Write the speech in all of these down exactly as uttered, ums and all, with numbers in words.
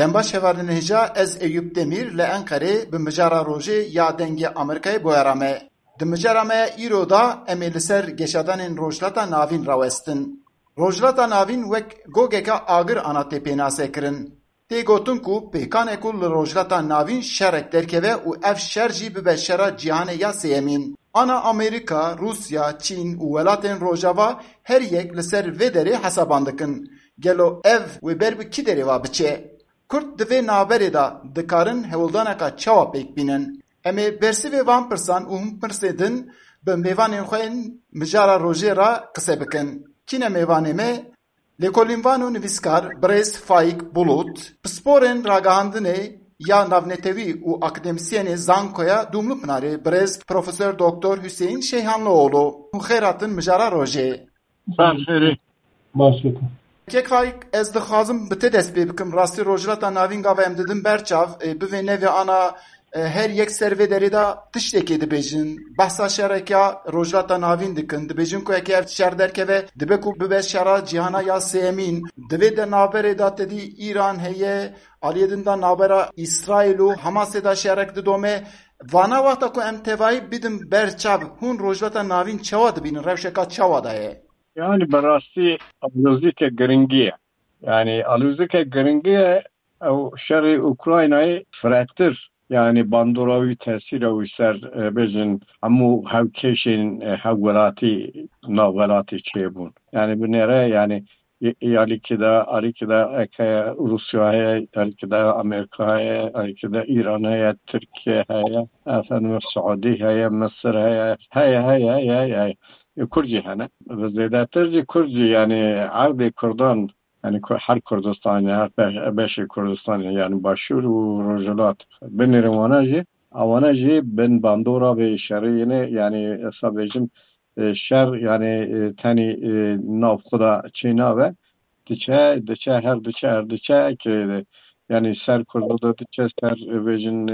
Dembaş hevardin hêja ez Eyüp Demîr li Enqerê bi mijara rojê ya dengê Amerîkayê boyara me. Di mijara me îro da em ê li ser geşadanên rojhilata navîn rawestin. Rojhilata navîn wek gogeka agir ana tê pênasê kirin. Tê gotin ku pêkanê ku li rojhilata navîn şerek derkeve û ev şer jî bibe şera cîhanê ya sêyemîn. Ana Amerîka, Rusya, Çîn û welatên Rojava her yek li ser vê derê hesaban dikin. Gelo ev wê ber bi kî derê wa biçe? Kurd di vê naberê da dikarin hewildaneka çawa pêk bînin. Em ê bersivê van pirsan û hûn pirsê din bi mêvanên xwe yên mijara rojê ra qise bikin. Kî ne mêvanê me? Lêkolînvan û nivîskar Birêz Faik Bulut, pisporên ragihandinê ya navnetewî û akademîsyenê Zankoya dûmlu Pınarê Birêz Profesör Doktor Hüseyin Şeyhanlıoğlu û xêr hatin mijara rojê. Başarı. Başarı. Kek Faik ez dixwazim bi te dest pê bikim rastî rojhilata navîn gava em didin berçav bi vê nevê ana her yek ser vê derê da tiştekê dibêjin. Behsa şereka rojhilata navîn dikin. Dibêjin ku yekê ev şer derkeve dibe ku bibe şera cîhana ya sêyemîn. Divê de naberê da tedî İran heye, aliyê din da nabera İsraîl û Hamasê da şerek didome. Vana wexta ku em tevahî bidin berçav hûn rojhilata navîn çawa dibînin? Rewşeka çawa da ye? Yani berastî aluzike giringiye. Yani aluzike giringiye ew şerê Ukraynayê firektir. Yani bandoravî tesîra wî ser bêjin hemû hevkêşên hev welatî nav welatî çêbûn. Yani bi nêre yani alîkî de alîkî de eke Rusya heye, alîkî de Amerîka heye, alîkî de İran heye, Tirkiye heye, efendim Suudî heye, Mısır heye, heye heye heye heye. Kurdî hene. Zêdetir jî Kurdî yani erdê Kurdan yani her Kurdistanê her beşê Kurdistanê yani Başûr û Rojhilat binêrin wana jî awana jî bin bandora vê şerê yani hesa bêjim şer yani tenî nav xwe da çênabe diçe diçe her diçe her diçe ki yani ser Kurda diçe ser bêjin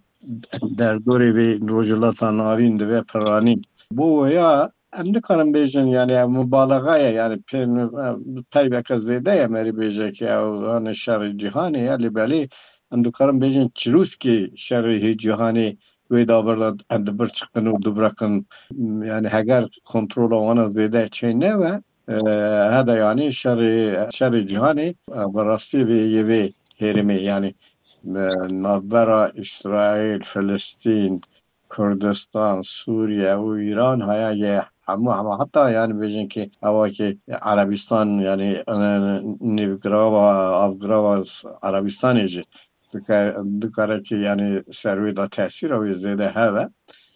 derdorê vê rojhilata navîn divê piranîn. Bu ya em dikarin bêjin yani mübalağaya yani peybeke zêde ye merî bêje ki ew hani şerê cîhanê ye lê belê em dikarin bêjin çirûskê şerê cîhanê wê davêr em dibir çıkin û dibrekin yani heger kontrola wana zêde çê neve hede yani şerê şerê cîhanê bi rastî vê yê vê herîmê yani navbera İsraîl, Filistin, Kurdistan, Suriye û İran haya ye hemû hema hatta yani bêjin ki ewa ki Arabistan yani nêvgirava avgirava Arabistanê jî dikare ki yani ser wê da tesîra wê zêde hebe.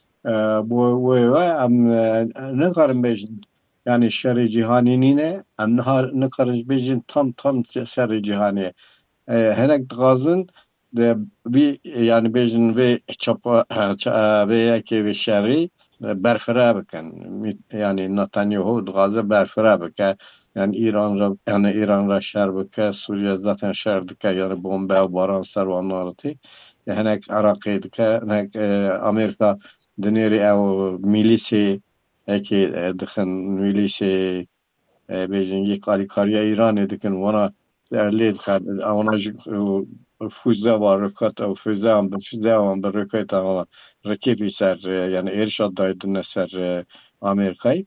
Bu wê ve em nikarin bêjin yani şerê cîhanî nîne em nikarin bêjin tam tam şerê cîhanê. Hinek dixwazin de vî yani bêjin vê çapa vê yekê vê şerî berfira bikin. Yani Netanyahu dixwaze berfira bike. Yani İran ra yani İran ra şer bike, Suriye zaten şer dike yani bombe û baran ser wan naritî. Hinek Iraqê dike, hinek Amerîka di nêrê ew milîsê ekê dixin milîsê bêjin yek alîkariya İranê dikin wana lê dixin wana jî füze var roket ew füze an bi füze an bi roket an raketî ser yani êrişa dayîdine ser Amerîkayê.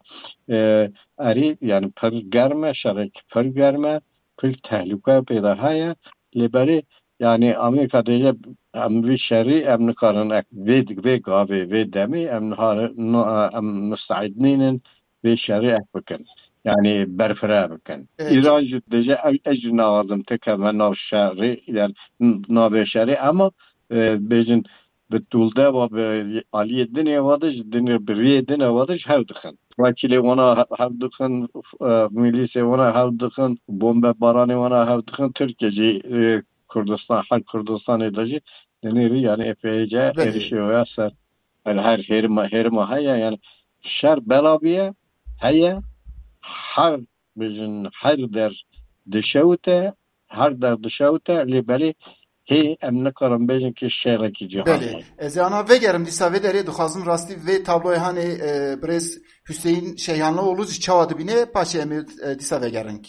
Erî yani pir germ e şerek pir germ e pir tehlike pêda heye lê berê yani Amerîka dêje em vî şerî em nikarin vê vê gavê vê demê em em müsteîd nînin vê şerî ek bikin. Yani berfira bikin. İran jî dêje ez jî navazim tikeve nav şerê yani navê şerê ama bêjin bi tûldeva bi aliyê dinê wa de ji dinê bi rêyê dinê wa de ji hev dixin. Vakilê wana hev dixin, milîsê wana hev dixin, bombebaranê wana hev dixin, Tirkiye jî Kurdistan her Kurdistanê de jî di nêrî yani epeyce êrişiya ser her herîma herîma heye yani şer belaviye heye her bêjin her der dişewte her der dişewte lê belê hê em nikarin bêjin ki şerekî cîhanê. Ez ê ana vegerim dîsa vê derê dixwazim rastî vê tabloyê hanê Birêz Hüseyin Şeyhanlıoğlu jî çawa dibîne paşê em ê dîsa vegerin.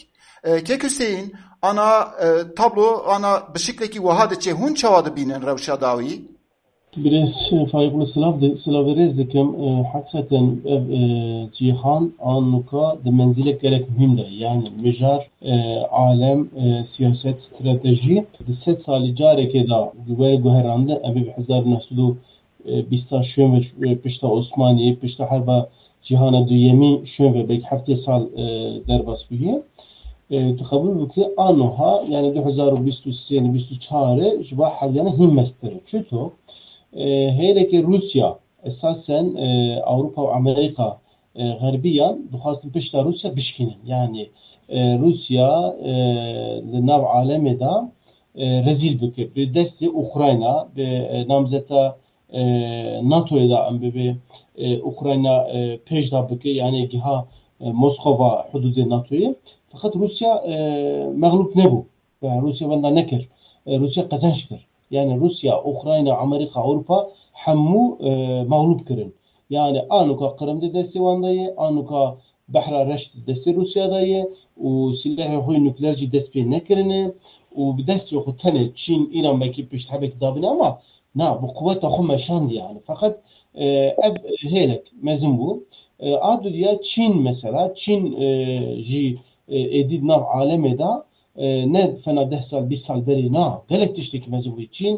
Kek Hüseyin ana tablo ana bişikleki wahadı çe hun çavadı binin revşa davi. Biraz farklı sılav sılaveriz dikim hakikaten cihan anluka de menzilik gerek mühimdir. Yani mejar alem siyaset strateji set sali careke da güve güheranda ebi hazar neslu bista şön ve pişta Osmaniye pişta harba cihana dünyemi şön ve belki hafta sal derbas biye. تخبر بك آنها يعني دو هزار و بیست و سه و بیست و چهار جوا حالیانه himmesttir. Çünkü hele ki Rusya esasen Avrupa ve Amerika Garbiyan duhasın peşte Rusya bişkinin. Yani Rusya nav alemde rezil bükü. Bir desti Ukrayna bir namzeta NATO'ya da bir Ukrayna peşte bükü. Yani giha Moskova hududu NATO'yu. Fakat Rusya e, mağlup ne bu? Yani Rusya bunda nekir. E, Rusya kazançtır. Yani Rusya, Ukrayna, Amerika, Avrupa hammu e, mağlup kırın. Yani anuka Kırım'da desti vandayı, anuka Bahra Reşt desti Rusya'dayı, o silahı huy nükleerci desti nekirini, o bir desti yok tane Çin, İran belki pişt habek dabine ama na bu kuvvete humeşandı yani. Fakat e, ev helek mezun bu. E, adı diye Çin mesela, Çin e, ji edid nav aleme da ne fena ده سال بیست سال beri na gelek tişteki mezun Çin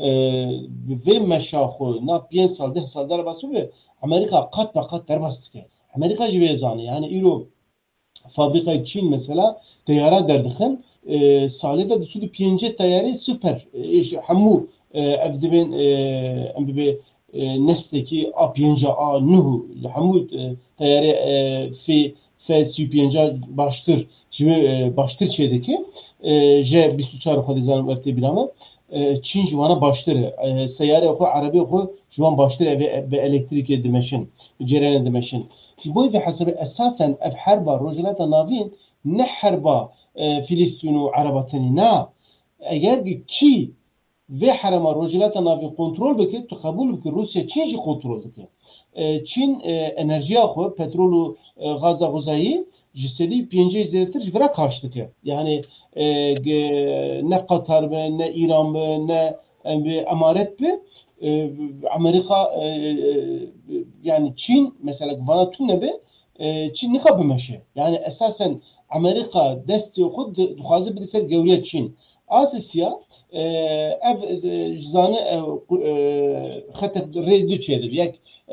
ve meşahı na beş sal ده sal der basu ve Amerika kat ve kat derbast ki Amerika gibi zani yani ilo fabrika Çin mesela teyara derdikin salide de sütü piyence teyarı süper hamu evdibin embibe nesteki a piyence a nuhu hamu teyarı fi Fesi piyenca baştır. Şimdi baştır şeydeki J بیست و چهار خودizan vakti bilamı Çin juvana baştır. Seyyare oku Arabi oku juvan baştır ve elektrik edimeşin. Ceren edimeşin. Bu bir hasabı esasen ev harba rojelata navin ne harba Filistinu Arabatani na eğer ki ve harama rojelata navin kontrol beke kabul beke Rusya Çinci kontrol beke. Çin enerji akı, petrolü, gazı, gazayı cüsseli piyenceyi zeytir jivra karşıtı. Yani ne Katar be, ne İran be, ne emaret be, Amerika yani Çin mesela bana tüm be, Çin ne kabımeşi. Yani esasen Amerika desteği okut, duhazı bir sefer gevriye Çin. Asya ev zanı hatta rezil şeydir. Yani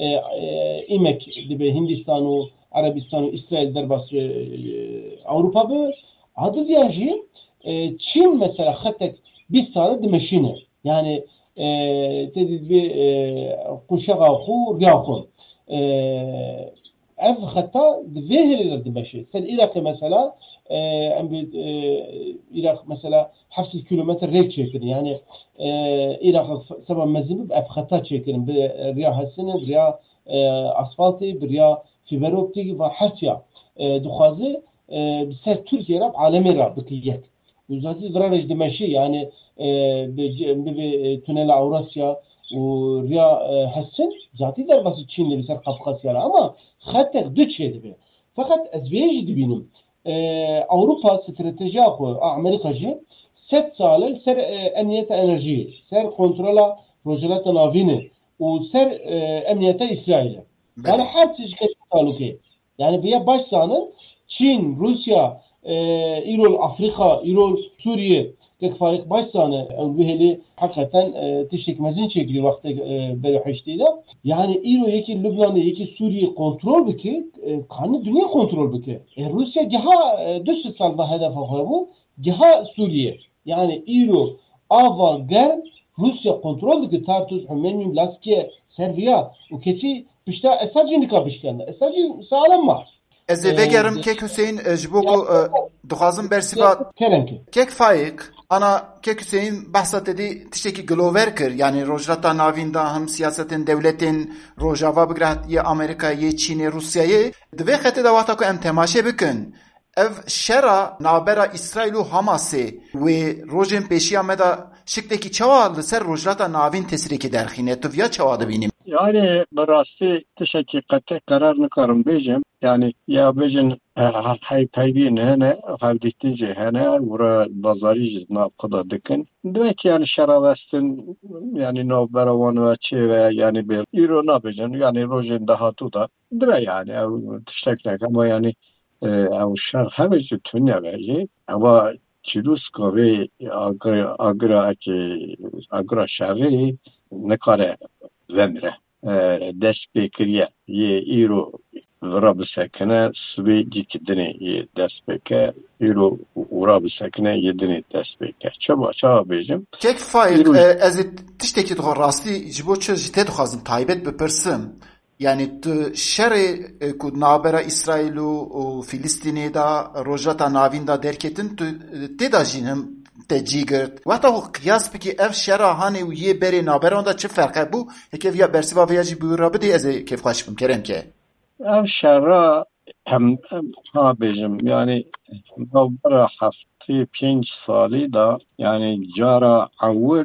imek gibi Hindistan'ı, Arabistan'ı, İsrail derbası Avrupa be adı diyeceği Çin mesela hatta bir saatte meşine yani dedi bir kuşağı ku riyakun ev hatta vehirler demeşi. Sen Irak mesela Irak mesela hafif kilometre rek çekirin yani Irak sabah mezbib ev hatta çekirin bir riya hasine bir riya asfaltı bir riya fiber optik ve hasya duhazı ser Türkiye'de alemi rabıtiyet. Uzatı zararej demeşi yani bir tünel Avrasya و ریا حسن ذاتی در واسه چین لبیسر قفقاسیاره اما خط دو چه دبی فقط از ویژ دبینم اوروپا استراتژی خو امریکا جی ست ساله سر امنیت انرژی سر کنترل پروژه‌لات ناوینه و سر امنیت اسرائیل yani her çeşit taluki yani bir başsanın Çin, Rusya, İrol Afrika, İrol Suriye tek fark başsanı öbürheli hakikaten teşekmezin çekili vakti böyle haştıydı. Yani İro yeki Lübnan'da yeki Suriye kontrol biki kanı dünya kontrol biki. E, Rusya giha düş salda hedef alıyor bu. Giha Suriye. Yani İro ava gel Rusya kontrol biki tartış Hümeyni Laskiye Serbiya o keçi pişta esacı nikabışkandı. Esacı sağlam var. Ez ê vegerim kek Hüseyin ji bo ku dixwazim bersiva kek Faik ana kek Hüseyin behsa tedî tiştekî gilover kir yani rojhilata navîn da hem siyasetên devletên rojava bigiratiye Amerîkayê Çînê Rusyayê di vê xetê de wata ku em temaşe bikin ev şera navbera İsraîl û Hamasê wê rojên pêşiya me da şiklekî çawa li ser rojhilata navîn tesirêkî derxîne tu viya çawa dibînî Yani براستی تشکی قطع قرار نکارم بیجم yani ya bejin hay paybi ne ne havdiktince hene vura bazari ne kadar dikin demek yani şaravestin yani no beravan ve çeve yani bir euro ne bejin yani rojin daha tuda demek yani tişteknek ama yani o şar hemeci tünne veji ama çilusko ve agra agra ki agra şari ne kare vemre dest pekiriye ye euro ورا بسکنه سوی دیکی دنی یه دست بکه ایرو ورا بسکنه یه دنی دست بکه چه با چه بیجم کک فایق از تشتکی تو راستی جبو چه جته دخوازم تایبت بپرسم yani şer ku nabera İsrail u Filistinê da rojata navîn da derketin tu tê da jî him te cî girt weta ku qiyas bikî ev şera hanê û yê berê naberan da çi ferq hebû heke viya bersiva vêya jî bûra bidê ez ê kêfxweş bim kerem ke ev şera hem ha bêjim yani navbera heftê pênc salî da yani cara ewil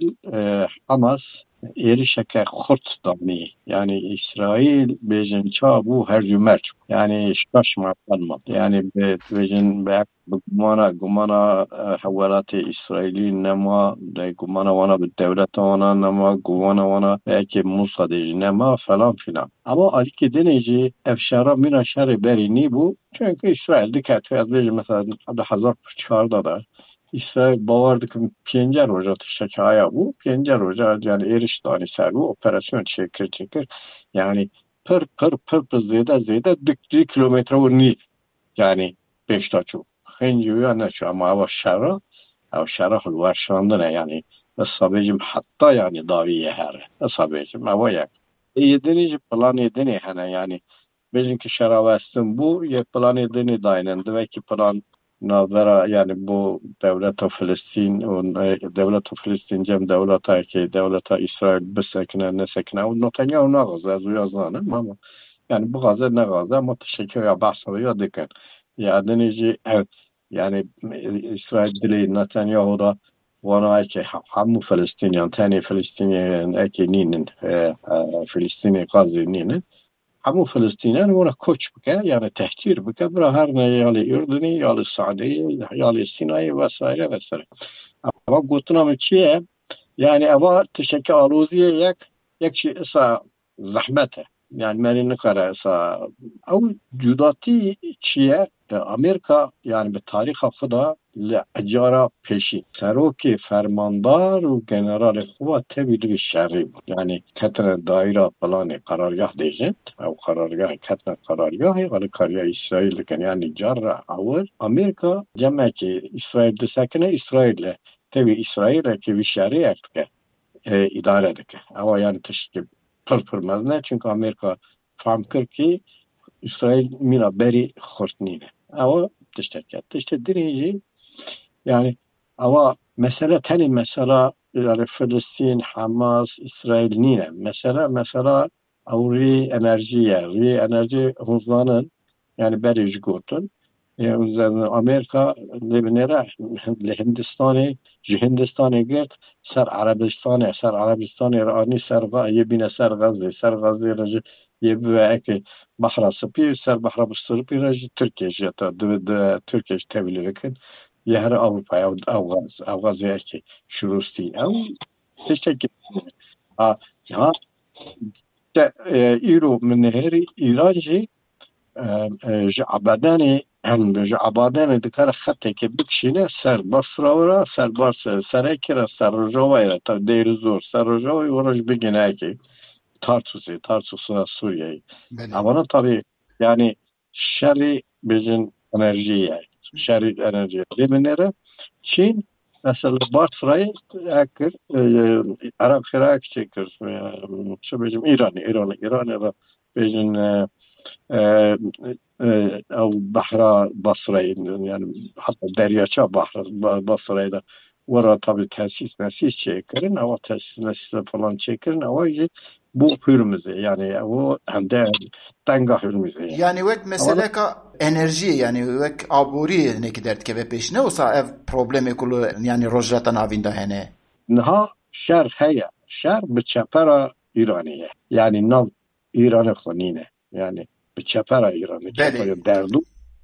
Hamas erişeke xurt danî yani İsrail bêjin ça bû hercû merc yani şaşma kalma yani bêjin be gumana gumana hewelatê İsrailî nema de gumana wana bi devleta wana nema gumana wana belki Mossad jî nema falan filan ama alîkê dinê jî ev şera mîna şerê berî nîbû çünkü İsrail diket ez bêjim mesela di hezar çarda da İsrail bavar dikim pênce roja tiştekaya bû pênce roja yani êriş danî ser bû operasyon çêkir çêkir yani pir pir pir pir zêde zêde du kilometre û nîv yani pêşta çû xêncî wî neçû ama ew şera ew şera hilweşandine yani esa bêjim heta yani daviye here esa bêjim ew yek yê dinê jî planê dinê hene yani bêjin ki şera westin bû yê planê dinê dayînin divekî plan navbera yani bu devleta Filistin û devleta Filistin cem devleta ki devleta İsrail bisekine nesekine û Netanyahu naxwaze ez wî zanim ama yani bu gaze naxwaze ama teşekkür ya behsa ya dikin ya dinê jî ev yani İsrail dilê Netanyahu da wana ki hemû Filistiniyan tenê Filistiniyan eki nînin Filistinê Gazê nînin hemû Filistîniyan wana koç bike yani tehcîr bike bira her ne ya li Ürdünî ya li Saudiyê ya li Sinayê vesaire vesaire ama gotina min çi ye yani eva tiştekî aloziyê yek yek jî esa zehmet e yani menî nikare esa ew cudatî çi ye Amerika yani bi tarixa xwe li ecara pêşî serokê fermandar û generalê xwe tevî divî şerî bû yani ketine daîra planê qarargah dêjin ew qarargahê ketine qarargahê alîkariya İsraîl dikin yani cara ewil Amerika cemekî İsraîl disekine İsraîlê tevî İsraîlekî wî şerî ek dike îdare dike ew yani tiştekî pir pir mezin e çünkü Amerika fehm kir ki İsrail mîna berî xurt nîne ew tiştekî tiştê dinê jî yani ama mesele tenê mesela yani Filistin, Hamas, İsrail nîne mesela mesela ew rê enerjiye rê enerji hûzlanin yani berê ji gotin yani Amerika lebinêre li Hindistanê ji Hindistanê girt ser Erebistanê ser Erebistanê re anî ser yê bîne ser Gazê ser Gazê re jî yê bibe ekê Behra Spî ser Behra Spî re jî Tirkiye jî heta di Tirkiye jî tevlî dikin yê her Avrupaya ew ew Gazeyekî şurûstî ew tiştekî ha ya te îro min nêrî İran jî ji Abedanê ji Abedanê dikare xetekê bikişîne ser Basra re ser Bars serekê re ser Rojavayê re tav Dêrî Zor ser Rojavayê wara jî bigîne ekê Tarsusê Tarsus'a Sûriyeyê ama tabii yani şerî bêjin enerjiye şerî enerjiye lebinêre Çin mesela Basra'yı ekir Arap Irak çekir şu bêjim İranê İranê İranê re bêjin ew Behra Basra'yı yani hatta deryaça Behra Basra'yı da wara tabii tesis mesis çekirin ama tesis mesis falan çekirin ama jî bu hürmüze yani o hemde tenga hürmüze yani wek meseleka enerji yani wek aboriye ne gider dike ve peşine olsa ev problemi kulu yani rojata navinda hene niha şer heye şer bi çepera İran'ı. Yani nav İran'ı konine. Yani bir çepera İran'ı. Çepera derdu.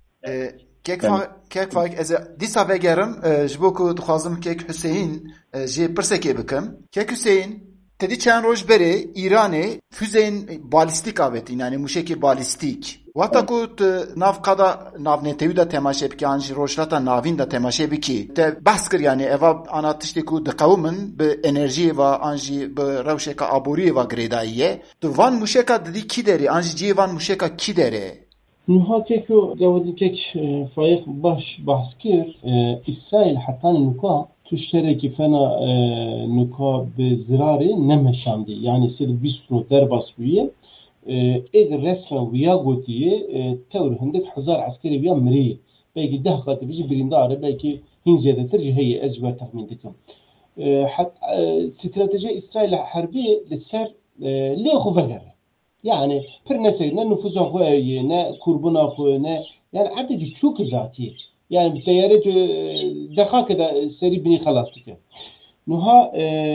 Kek fayk ez dîsa vegerim ji bo ku dixwazim Kek Hüseyin jê pirsekê bikim. Kek Hüseyin tedî çend roj berê İranê füzeyên balîstîk avêtîn yani mûşekê balîstîk. Wata ku tu nav qada navnetewî de temaşe bikî an jî rojhilata navîn de temaşe bikî. Te behs kir yani eva ana tiştê ku diqewimin bi enerjiyê ve an jî bi rewşeka aboriyê ve girêdayî ye. Tu van mûşeka didî kî derê an jî ciyê van mûşeka kî derê? Nuha keko gavadi kek fayık baş bahskir İsrail hatta nuka tuştereki fena nuka be zirari nemeşandi yani sir bistro derbas büye ed resmen viya gotiye tevr hindek hazar askeri viya miriye belki deh katı bici birinde arı belki hincedetir ciheye ezber tahmin dikim hatta strateji İsrail harbi lisser lehu vegere yani per nesey ne nüfusa koyuyor ne kurbuna koyuyor ne yani adeti çok zati yani bir teyare dakika seri bini halastık. Nuha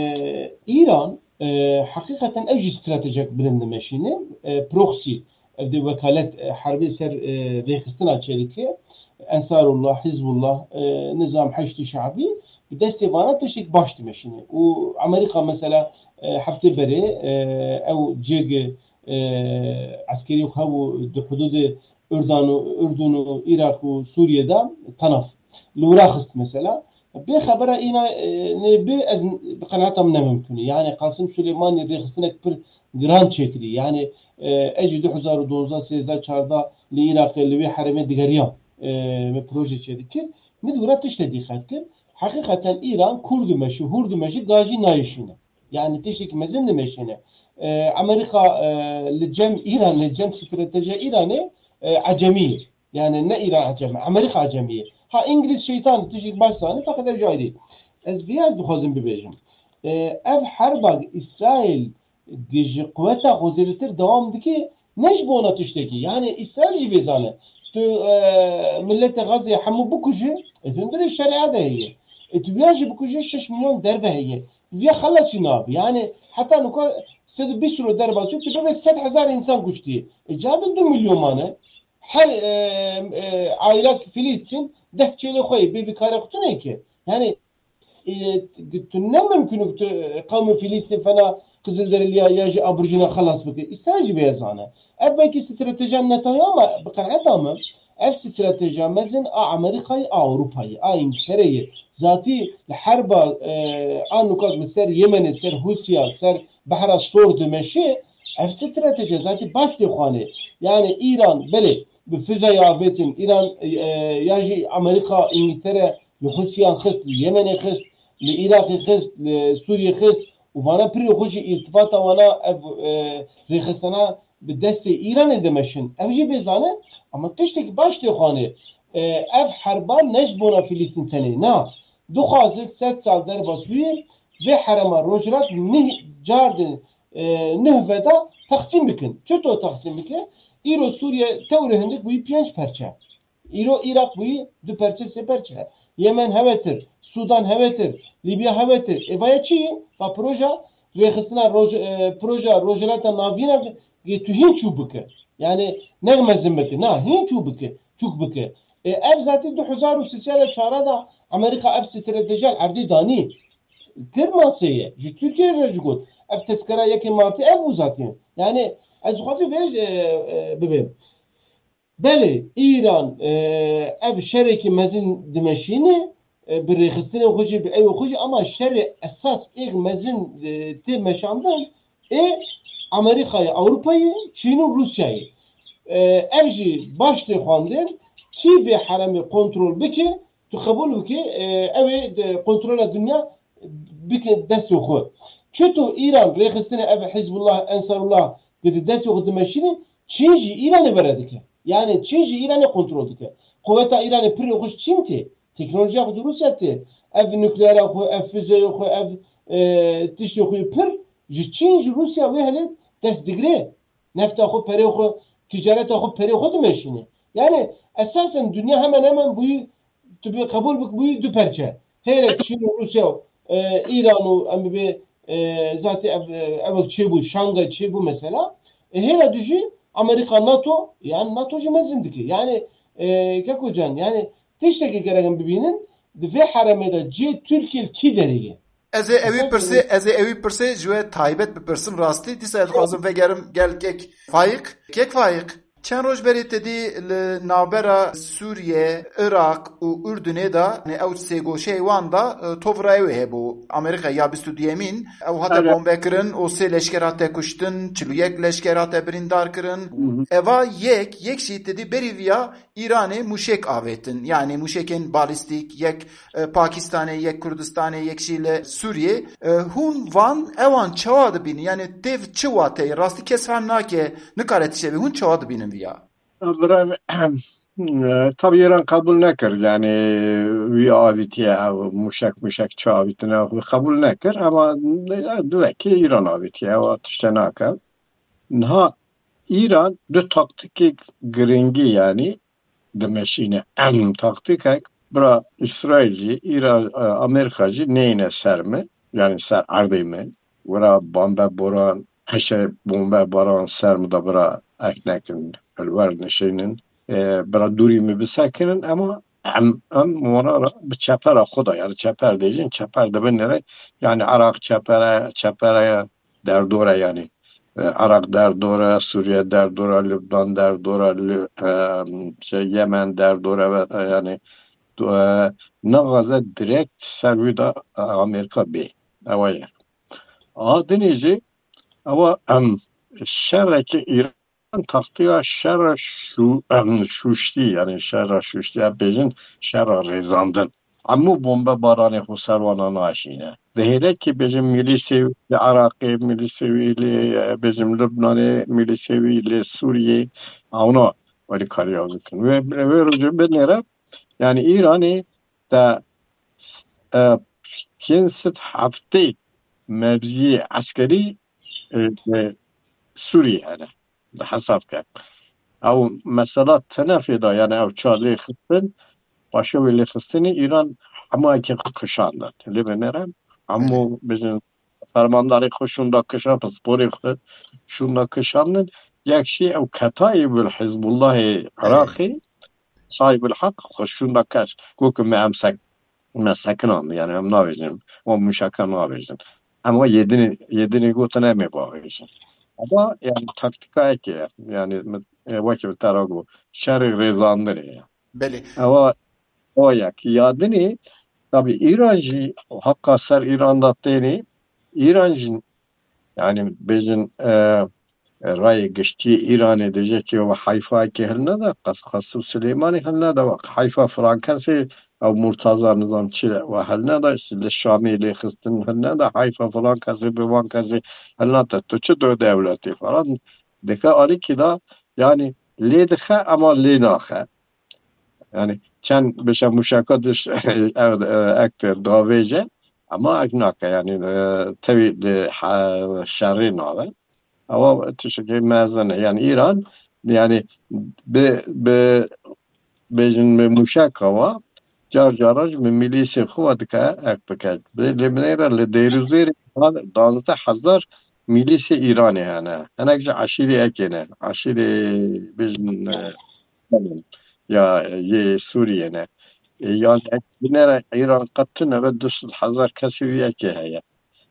İran hakikaten evci stratejik birinde meşini proxy evde vekalet harbi ser vekistina çeliki Ensarullah, Hizbullah, Nizam Haçlı Şabi bir destevana teşik baştı meşini. O Amerika mesela hafta beri ev ceg askeri kavu hudud Ürdün'ü, Ürdün'ü, Irak'ı, Suriye'de tanaf. Lurakhist mesela. Bir habere ina ne bir kanatam ne mümkün. Yani Kasım Süleyman'ı rekhistnek bir gran çekili. Yani eci iki bin on dokuz sezda çarda li Irak'ı li hareme digeriyan me proje çekti. Ne durat işte dikkat ki hakikaten İran Kurd meşhur meşhur gazi nayişine. Yani teşvik mezin meşine. Amerika لجم إيران لجم استراتيجية إيرانية عجمية يعني نه إيران عجمية أمريكا عجمية ها إنجليز شيطان تيجي başsane fakat جايدي از biraz بخوازم ببيجم ev harba İsrail gece kuvvete kuzeritir devam diki neş bu ona tüşteki yani İsrail bezane tu millete Gazze hamu bu kuje edindire şeria da hiye etbiyaji bu kuje şeş milyon derbe hiye ya خلص ناب yani hatta nuka سد بيشرو دربا شو تبغى سبع هزار إنسان كشتي جاب دو مليون مانه هل عائلات فلسطين ده شيء خوي ببكارة قطنة كي يعني تنام ممكن قوم فلسطين فنا قزل در اللي يجي أبرجنا خلاص بك استراتيجي بيزانه أبغى استراتيجية نتايا ما بقناعة تمام أف استراتيجية مثلا أمريكا أوروبا أ إنجلترا ذاتي الحرب آن نقاط مثل يمن مثل روسيا مثل بحر الصور دمشق أف استراتيجية ذاتي باش تخانه يعني إيران بله بفزا يابتين إيران يجي أمريكا إنجلترا لروسيا خست اليمن خست لإيراق خست لسوريا خست وفانا بري خوشي ارتباطا وانا اف ريخستانا بدست إيران دمشن اف جي بيزانه اما تشتك باش تخانه اف حربان نجبونا فلسطين تاني نا دو خازق ست سال در باسوية ve harama rojrat ne cardın nehveda taksim bikin. Çöto taksim bikin. İro Suriye teorihindik bu piyanç parça. İro Irak bu du parça se parça. Yemen hevetir. Sudan hevetir. Libya hevetir. E vaya çi? Va proja ve xisna roj proja rojrata navina ge tu hin çubike. Yani ne mezmeti na hin çubike. Çubike. E ev zaten du huzar ve sesale çarada Amerika ev stratejal abdi dani Kırmasıya, Türkiye rejgut. Ev tezkara yeki martı ev uzatıyor. Yani az xafi veş bibim. Beli İran ev şereki mezin dimeşini bir rexistine xoji bir ev xoji ama şeri esas ilk mezin te meşandan e Amerika'yı, Avrupa'yı, Çin'i, Rusya'yı. Evci başta xandır ki bir harami kontrol biki tu kabul biki evi kontrol dünya biki dest yoxu. Çeto İran rexistine ev Hizbullah, Ensarullah dedi dest yoxu demeşini Çinci İran'ı veredike. Yani Çinci İran'ı kontrol dike. Kuvveta İran'ı pir yoxuş Çin'ti. Teknoloji yoxu Rusya'ti. Ev nükleer yoxu, ev füze yoxu, ev tiş yoxu pir. Çinci Rusya ve hele dest digre. Nefta yoxu, peri yoxu, ticaret yoxu, peri yoxu demeşini. Yani esasen dünya hemen hemen bu tabi kabul bu du parça. Hele Çin, Rusya, İran'ı, zaten evvel çi bu, Şangay çi bu mesela. Hele düşün Amerika NATO, yani NATO cimazindeki. Yani Kekocan yani teşteki gereken bibinin ve harameda C Türkiye ki derige. Ez evi perse, ez evi perse jwe taybet bi persim rastî dîsa ez xwazim vegerim gel kek fayık, kek fayık. Çend roj berê te dî li navbera Sûriye, Iraq û Ürdünê da ew sêgoşeyê wan da tovrayê hebû. Amerîka ya bîst û duyemîn ew hate bombekirin û sê leşker hate kuştin, çil û yek leşker hate birîndar kirin. Eva yek, yek jî te dî berî vîya İranê mûşek avêtin. Yani mûşekên balîstîk, yek Pakistanê, yek Kurdistanê, yek jî li Sûriye. Hûn van ewan çawa dibînin? Yani têv çi watê? Rastî kes fehm nake, nikare tişevî. Hûn çawa dibînin vîya? Tabii İran kabul nekir. Yani vîya avîtiye mûşek mûşek çi avîtine kabul nekir ama divekî İran avîtiye ew tişte nake. Niha İran du taktikê giringî yani dimeşîne em taktikek bira İsrail jî İran Amerîka jî neyne ser mi? Yani ser erdê mi? Bira bombebaran heşe bombebaran ser mi da bira ek nekin elwer nişînin bira dûrî mi bisekinin ama em em wana bi çepera xwe da yani çeper dêjin çeper dibin nere yani Iraq çepere çepere derdora yani Irak derdora, Suriye derdora, Lübnan derdora, şey Yemen derdora ve yani ne gaza direkt servida Amerika bey. Evaya. Adenizi ama şerreki İran taktiği şerre şu şuşti yani şerre şuşti bejin şerre rezandın. Ama bomba baranı husarwana naşine. Ve ki bizim milli seviyeli Irak'ı, milli seviyeli bizim Lübnan'ı, milli seviyeli Suriye ona öyle karıyoruz. Ve ve benlere yani İran'ı da kinsit hafte mevzi askeri Suriye yani. Hesap kap. Ama mesela tenafida yani ev çağrı kısın başı ve lefistini İran ama ki kışandı. Lebenerem ama bizim fermanları kışında kışa paspori şunda kışanın yakşi ev katayı bil Hizbullah Irak'ı sahibul hak şunda kaç kokum amsak mesakın yani am navizim o müşakan navizim ama yedini yedini gotana mı bağırıyorsun ama yani taktika ki yani vakit tarago şerri rezandır ya. Beli. Ama o ya ki yadını tabi İrancı hakka ser İran'da teni İrancı yani bizim e, rayı geçtiği İran edecek ki o Hayfa ki helna da Kasım Süleymani helna da bak Hayfa Frankası o Murtaza nizam çile ve helna da işte Şamili Hıstin helna da Hayfa Frankası Bankası helna da tuçu do devleti falan deka ali ki da yani ledhe ama lenahe yani çen beşe muşaka dış ekter davece ama aknaka yani tabi de şerrin આવે ama teşekkür mezene yani İran yani be be bejin muşaka va car caraj milisi kuvadika ekpaket lemnera le deruzeri dağlıta hazar milisi İran yani enakçe aşiri ekene aşiri bejin ya ye Suriye'ne yani binere İran kattına ve dışıl hazar kasiviye ki heye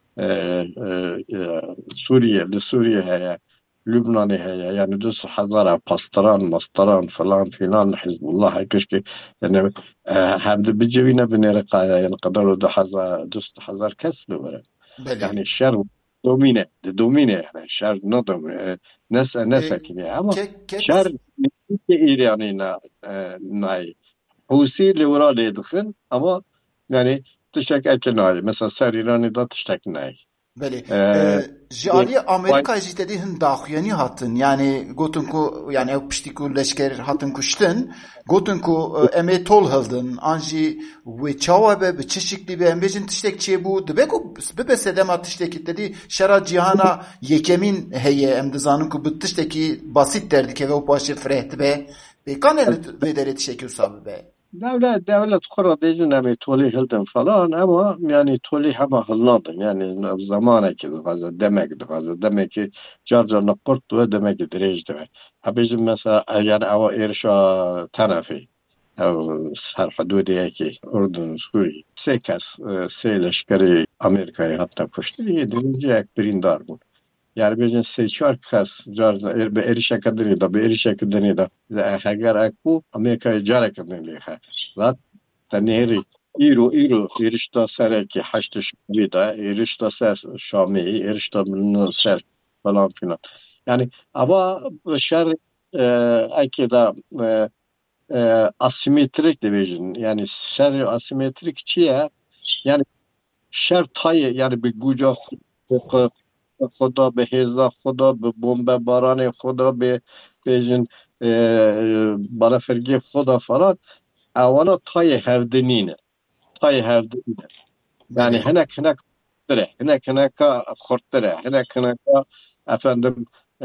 Suriye de Suriye heye Lübnan'ı heye yani dışıl hazara pastaran mastaran falan filan Hizbullah keşke yani hem de bir cevine binere kaya yani kadar o da hazar dışıl hazar kesli var yani şer domine de domine yani şer ne domine nese nese ki ama şer İran'ına nay Husi liberal edin ama yani teşekkür ettiler. Mesela ser İran'ı da teşekkür nay. Beli. Jali Amerika jitedi hin daxuyani hatın. Yani gotun ku yani ev pişti ku leşker hatın kuştun. Gotun ku eme tol hıldın. Anji ve çava be çeşitli be embejin tiştekçi bu. Debe ku bebe sedema tişteki dedi. Şera cihana yekemin heye emdizanın ku bu tişteki basit derdi ke ve o başı frehti be. Be kanel be dere teşekkür sahibi be. devlet devlet kura diyeceğim abi toli hildim falan ama yani toli hava hılladım yani zamana ki fazla demek de fazla demek ki carcarla kurt ve demek ki direjdi ve ha bizim mesela yani ava erişa tarafı her حدودي ki Ürdün Suriye sekiz seyleşkeri Amerika'ya hatta koştu yedinci ek birindar bu yani bizim seçer kas carca be erişe kadar da be erişe kadar da eğer akbu Amerika'ya cara kadar liha zat taneri İro İro erişte sereki haçta şubi da erişte ser Şami erişte bunun ser falan filan yani ama şer akida e, asimetrik division yani şer asimetrik çiye yani şer tayı yani bir güca خدا به هزار خدا به بمباران خدا به بیشن bana فرگی خدا falan اوانا تای هردنینه تای هردنینه yani henek henek tere henek henek kortere henek henek efendim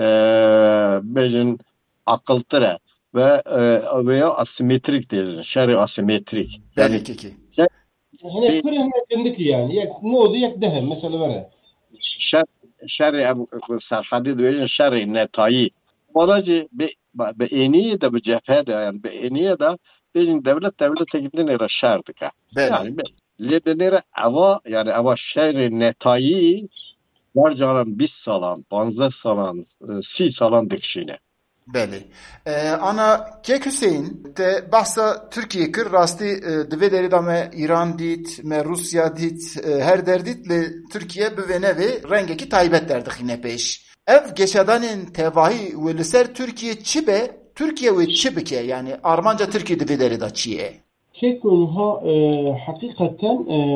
bejin akıl tere ve veya asimetrik diyoruz şer'i asimetrik yani ki ki هنا كل هنا عندك يعني يك نود يك دهم مثلا برا şer şer'i serhadi diyoruz şer'i netayı Oracı be be eniye de bu cephede yani be eniye de bizim devlet devlete gidince şerdik ha. Yani be lebenere ava yani ava şerri netayı var canım biz salan, banza salan, si salan dikşine. Bəli. Ana Kek Hüseyin te bahsa Türkiye kır rastı dve deri da me İran dit, me Rusya dit, her derdit le Türkiye büvene ve rengeki taybet derdik yine peş. Ev geçadanın tevahi ve liser Türkiye çibe, Türkiye ve çibike yani Armanca Türkiye dve deri da çiye. Kekunha hakikaten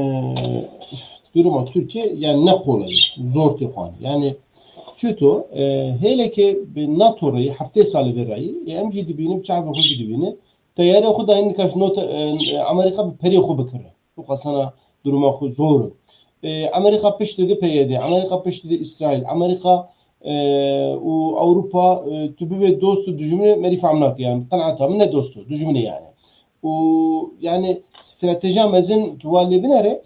duruma Türkiye yani ne kolay, zor tıkan. Yani Çünkü hele ki NATO'yu hafta salı verayı, em gidibini, bçağın oku gidibini, teyare oku da indi kaç not Amerika bir peri oku bakır. Bu kasana duruma oku zor. Amerika peş dedi P Y D, Amerika peş dedi İsrail, Amerika و Avrupa tübü ve dostu düzümünü merif amnak yani. Tanata mı ne dostu düzümünü yani. O yani strateji amazın tuvalle binere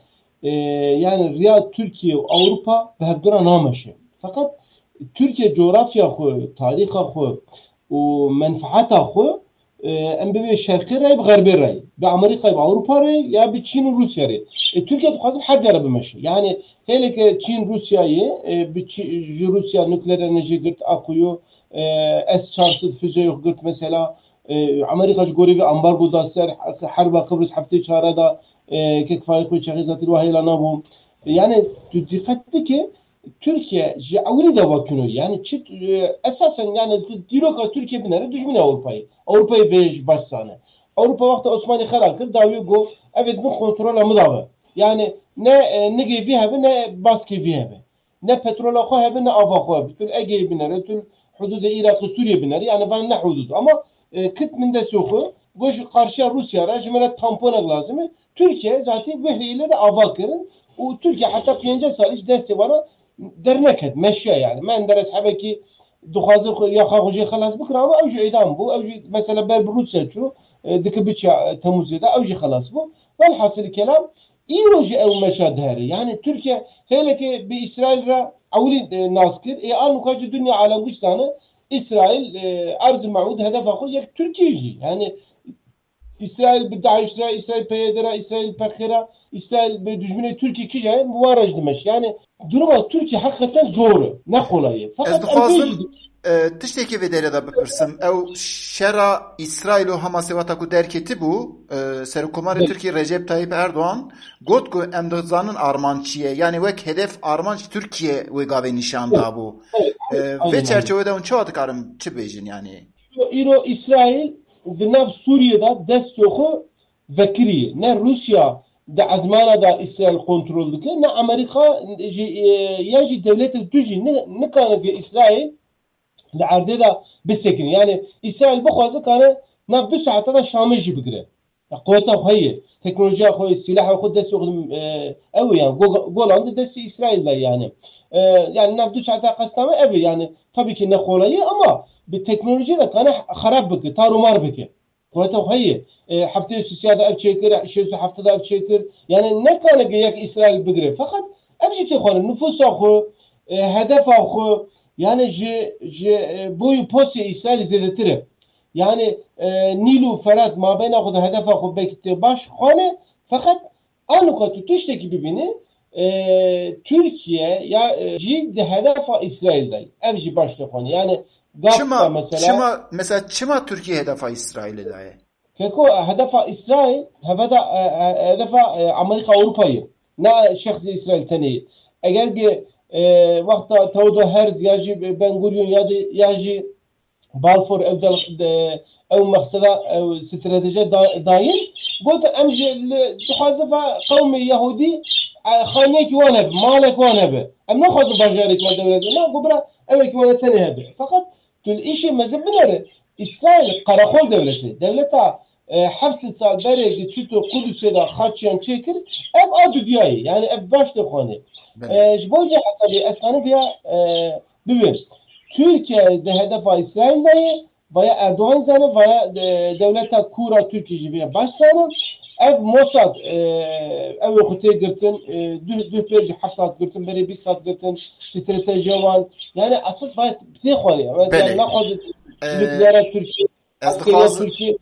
yani Riyad, Türkiye, Avrupa ve hep dura namaşı. Fakat Türkiye coğrafya xo, tarih xo, o menfaat xo, em be şerqi ray, garbi ray, be Amerika, be Avrupa ray, ya be Çin, Rusya ray. E, Türkiye tuhadı her yere bemeşi. Yani hele ki Çin, Rusya'yı, e, be Rusya nükleer enerji gırt akıyor, S çarşı füze yok gırt mesela, e, Amerika görevi ambargo da ser, harba Kıbrıs hafta çarada, e, kek faikı çekizatil vahiyla nabum. Yani dikkatli ki Türkiye avri de vakını yani çit esasen yani diroka Türkiye binere düşmüne Avrupa'yı. Avrupa'yı bej başsanı. Avrupa vakti Osmanlı karakır davi go evet bu kontrol amıdavı. Yani ne ne gibi hebe ne baskı hebe. Ne petrol akı hebe ne ava akı hebe. Tül Ege'yi binere, tül hududu Irak'ı Suriye binere yani ben ne hududu ama kıt minde soku goş karşıya Rusya'ya jimele tampona lazım. Türkiye zaten vehliyle de ava kırın. O Türkiye hatta piyence salış desti var درنكت مشى يعني ما ندرس حبكي دخازر يا خاوجي خلاص بكره او اوجي ايدام بو اوجي مثلا باب روسيا شو ديك بيتشا تموزي دا اوجي خلاص بو والحاصل الكلام يروجي او مشى دهري يعني تركيا هيك باسرائيل را اولي ناسكر اي ان كاج الدنيا على وجهنا اسرائيل ارض المعود هدف اخر يك تركيا يعني İsrail بدعي İsrail İsrail peyedera İsrail pekhira İsrail be düşmene Türkiye ki yani muvaraj demiş. Yani duruma Türkiye hakikaten zor. Ne kolayı. Fakat dixwazim tiştekî vê derê de bipirsim. Ew şera İsrail û Hamasê weta ku derketî bû Serokkomarê Tirkiye Recep Tayyip Erdoğan got ku em dizanin arman çi ye. Yani wek hedef arman Tirkiye wê gavê nîşan dabû. Vê çerçevede hûn çawa dikarin çi bêjin yani? İro İsrail di nav Suriye'de dest yoxu vekiriye. Ne Rusya de azmana da İsrail kontrol dike, ne Amerika ya jî devlet tujî ne kane ki İsrail de erde da bisekin. Yani İsrail bixwaze kane nav bir saate da Şam'ı jî bigire. Kuvveta xwe, teknolojiya xwe, silahı xwe dest yoxu ev yani Golan desti İsrail'de yani. Yani nav bir saate kastame ev yani tabii ki ne kolayı ama bir teknoloji de kane harap bike, tarumar bike. Kuvvete hayır. Haftaya sosyalde ev çekir, şeyse haftada ev çekir. Yani ne kadar gerek İsrail bigire. Fakat ev çekir konu, nüfus akı, hedef akı, yani je, je, boyu posti İsrail zedetir. Yani Nilu Ferhat mabeyne akıda hedef akı bekti baş konu. Fakat anlıkla tutuştaki birbirini Türkiye ya ciddi hedef İsrail'de. Ev ji başta konu. Yani Çıma, mesela çıma, mesela çıma Türkiye hedefa İsrail'e dair. Feko hedefa İsrail, hedefa hedefa Amerika Avrupa'yı. Ne şahsi İsrail tani. Eğer bir vakta Teodor Herz yaji Ben Gurion yaji yaji Balfour evdel ev maksada ev strateji dair. قلت أمجي تحذف قومي يهودي خانيك وانا مالك وانا به أم نأخذ بجارك ما دولة ما قبرة أمك وانا ثاني هذا فقط كل إشي مزب بناره إسرائيل قراخول دولته دولتها حبس سال بري تشتو قدس دا خاتشان تشكر أب أدو دياي يعني أب باش تخاني جبوجي حتى بأسخاني فيها ببين Türkiye de hedefa İsrail'de veya Erdoğan zanı veya devlete kura Türkiye gibi başlanı ev Mossad ev okutaya girtin düz verici hafsat girtin beri bir saat girtin strateji var yani asıl var bir şey koyuyor yani ne koydu Türkiye Türkiye askeriye Türkiye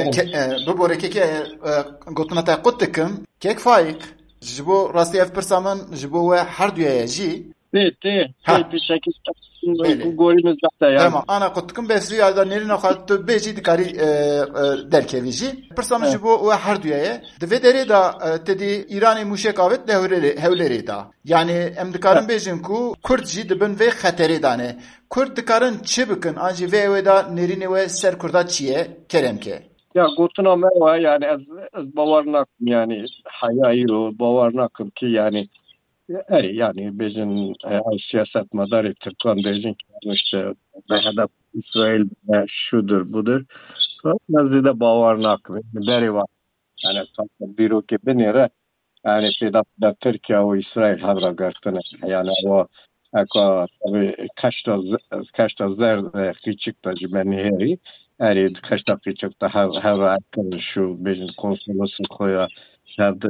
ببوري كيك قلتنا تا قلتكم كيك فايق جبو راسي اف برسامن جبو حردويا جي Evet, evet. Bir şekilde golümüz zaten yani. Tamam. Ana kutkum besri ya nerine khattu beji dikari derkevici. Persam jibo ve harduyaya. Dve dere da tedi İran'ı muşekavet devleri hevleri da. Yani em dikarın bejin ku Kurdji dibin ve xateri dane. Kurd dikarın çibikin anji ve ve da nerine ve ser kurda çiye keremke. Ya gotuna meva yani az az bavarnak yani hayayro bavarnakım ki yani eri yani bizim e, siyaset madarı Türkmen bizim işte hedef İsrail şudur budur. Nazide bavarnak beri var. Yani sanki bir ülke benere yani feda da Türkiye ve İsrail havra gartına yani o eko tabi kaçta kaçta zer küçük da cümleni eri kaçta küçük da havra şu bizim konsolosun koya şartı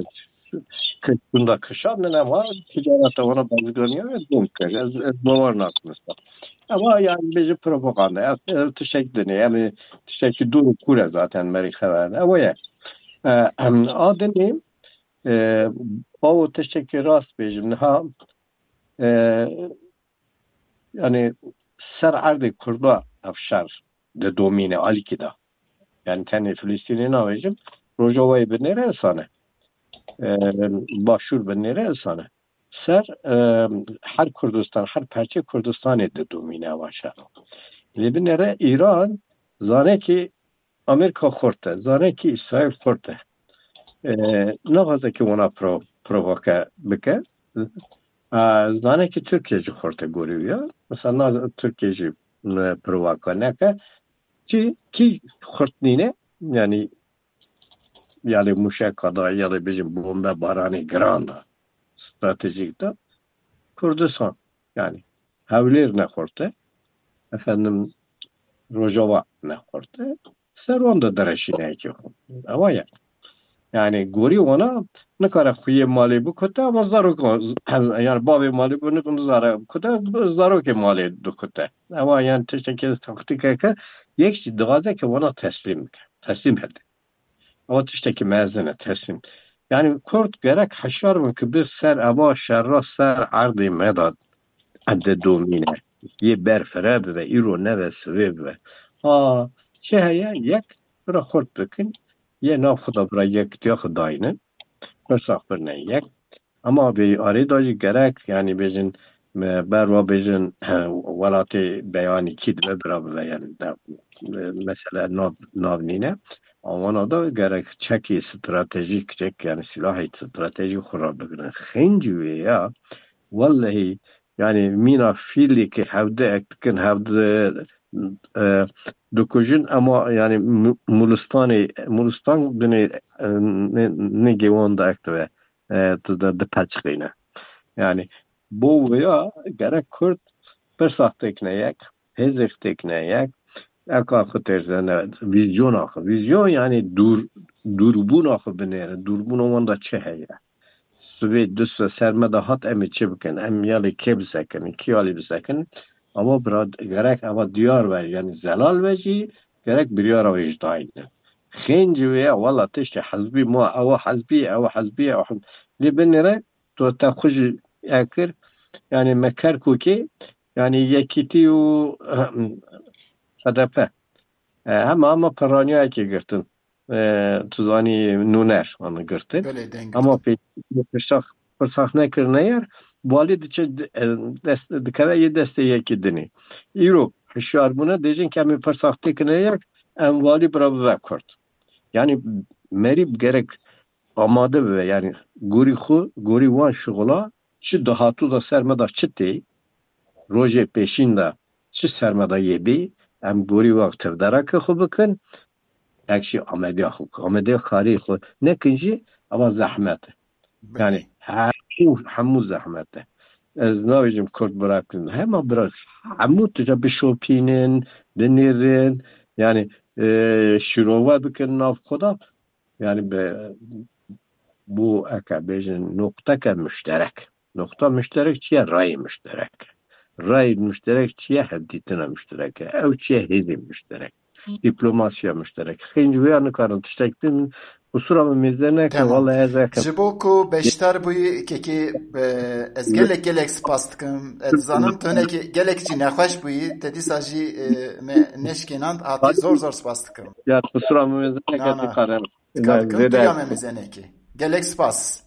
kışında kışan ne var ticarete ona bazılanıyor ve bunker ez ez bavarnak mesela ama yani bizim propaganda teşekkür yani teşekkür duru kure zaten merikhavan ama ya adını o teşekkür rast bizim ha yani ser ardı kurda afşar de domine alikida yani kendi Filistin'in avcım Rojava'yı bir nereye sana başvur ben nereye sana ser her Kurdistan her parça Kurdistan etti domine başa ve nere İran zane ki Amerika korte zane ki İsrail korte ne kadar ki ona pro provoka bike zane ki Türkiye'ci korte görüyor mesela Türkiye'ci provoka ne ki ki kortnine yani yani muşakada ya da bizim bomba barani granda stratejikte Kurdistan yani havlir ne korte efendim Rojava ne korte seronda dereşine ki ama ya yani gori ona ne kadar kuye mali bu kota ama zaro yani babi mali bunu bunu zaro kota zaro ke mali du kota ama yani teşekkür taktika ki yekşi dağda ki ona teslim teslim etti ama tişteki mezene teslim. Yani Kurt gerek haşar mı ki bir ser aba şerra ser ardı medad adde domine. Ye berfere ve iro neve sveb ve. Ha şehye yek bira Kurt bikin ye nafıda bira yek diye hıdayını. Kırsak bir ne yek. Ama bir aridacı gerek yani bizim berva bizim velatı beyani kid ve bira ve yani mesela nav navnine. Ama da gerek çeki stratejik çek yani silah stratejik kurabıgına xenci ya vallahi yani mina fili ki havde ektikin havde dokujun ama yani Mulustani Mulustan beni ne gevanda ektive da da paçkine yani bu ya gerek Kürt persah tekneyek hezek tekneyek Eka xı terzene vizyon akı. Vizyon yani dur durbun akı binere. Durbun ovanda çe heye. Süve düsse sermede hat emi çe bikin. Em yali ke bisekin. İki yali bisekin. Ama birad gerek ama diyar ver. Yani zelal veci gerek bir yara vicdaydı. Xenci ve valla teşte hazbi mu ava hazbi ava hazbi ava hazbi. Li binere to ta kuj ekir. Yani meker kuki yani yekiti u H D P. Hem ama paranoya ki girtin. Tuzani nuner onu girtin. Böyle dengirtin. Ama pek fırsat fırsat ne kırne yer. Vali diçe dikare ye desteğe kidini. İro hışar buna diyeceksin ki mi fırsat tekne yer. Em vali bravo ve kurt. Yani merib gerek amade ve yani guri khu guri van şugula çi dahatu da sermeda çiti roje peşinde çi sermeda yebi em guri vakt tevdara ke khu bikin ekşi amediya khu amediya khari khu ne kinji ama zahmet yani hamu hamu zahmet ez navicim kurt bırakın hem bırak hamu tuca bir şopinin denirin yani e, şirova bikin nav koda yani be, bu ekabejin nokta ke müşterek nokta müşterek çiye ray müşterek ray müşterek çiye hedditine müşterek ev çiye hedim müşterek diplomasiya müşterek hinci ve anı karın tiştektin usuramı mizlerine ke vallahi ezek Jibo ku beştar buyi keki ez gelek gelek spas dikim ez zanim tu hinekî gelek jî nexweş bûyî te dîsa jî me neşkênand hatî zor zor spas dikim. Ya usuramı mizlerine Na, na. ke karın Dikim tu ya me mizenekî. Gelek spas.